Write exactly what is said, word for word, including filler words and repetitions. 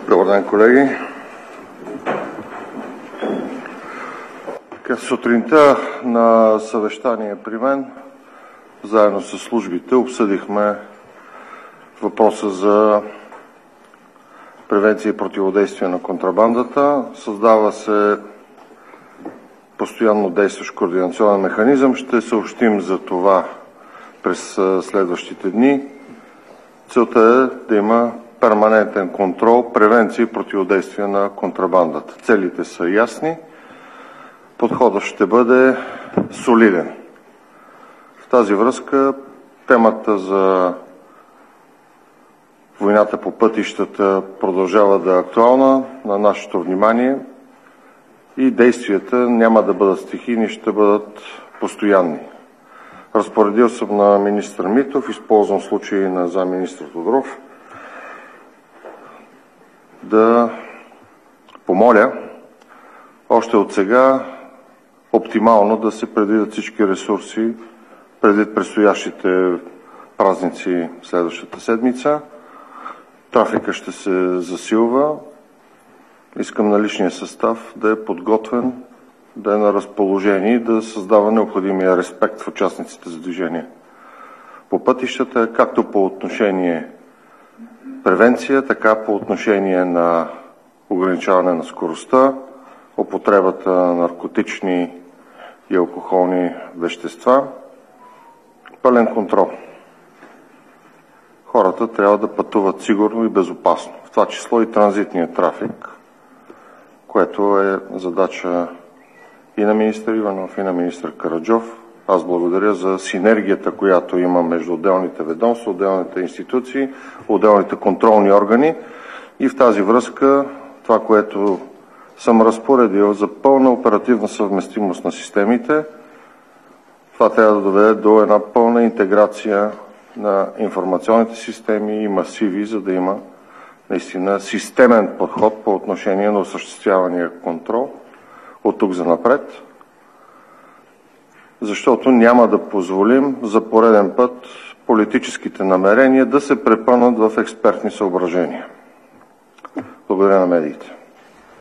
Добър ден, колеги! Сутринта на съвещание при мен, заедно с службите, обсъдихме въпроса за превенция и противодействие на контрабандата. Създава се постоянно действащ координационен механизъм. Ще съобщим за това през следващите дни. Целта е да има перманентен контрол, превенция и противодействие на контрабандата. Целите са ясни. Подходът ще бъде солиден. В тази връзка темата за войната по пътищата продължава да е актуална на нашето внимание и действията няма да бъдат стихийни, ще бъдат постоянни. Разпоредил съм на министър Митов, използвам случай на заместник-министър Тодоров, да помоля още от сега оптимално да се предвидят всички ресурси предвид предстоящите празници следващата седмица. Трафика ще се засилва. Искам наличния състав да е подготвен, да е на разположение и да създава необходимия респект в участниците за движение по пътищата, както по отношение превенция, така по отношение на ограничаване на скоростта, употребата на наркотични и алкохолни вещества. Пълен контрол. Хората трябва да пътуват сигурно и безопасно, в това число и транзитния трафик, което е задача и на министър Иванов, и на министър Караджов. Аз благодаря за синергията, която има между отделните ведомства, отделните институции, отделните контролни органи и в тази връзка това, което съм разпоредил за пълна оперативна съвместимост на системите, това трябва да доведе до една пълна интеграция на информационните системи и масиви, за да има наистина системен подход по отношение на осъществявания контрол от тук за напред, защото няма да позволим за пореден път политическите намерения да се препънат в експертни съображения. Благодаря на медиите.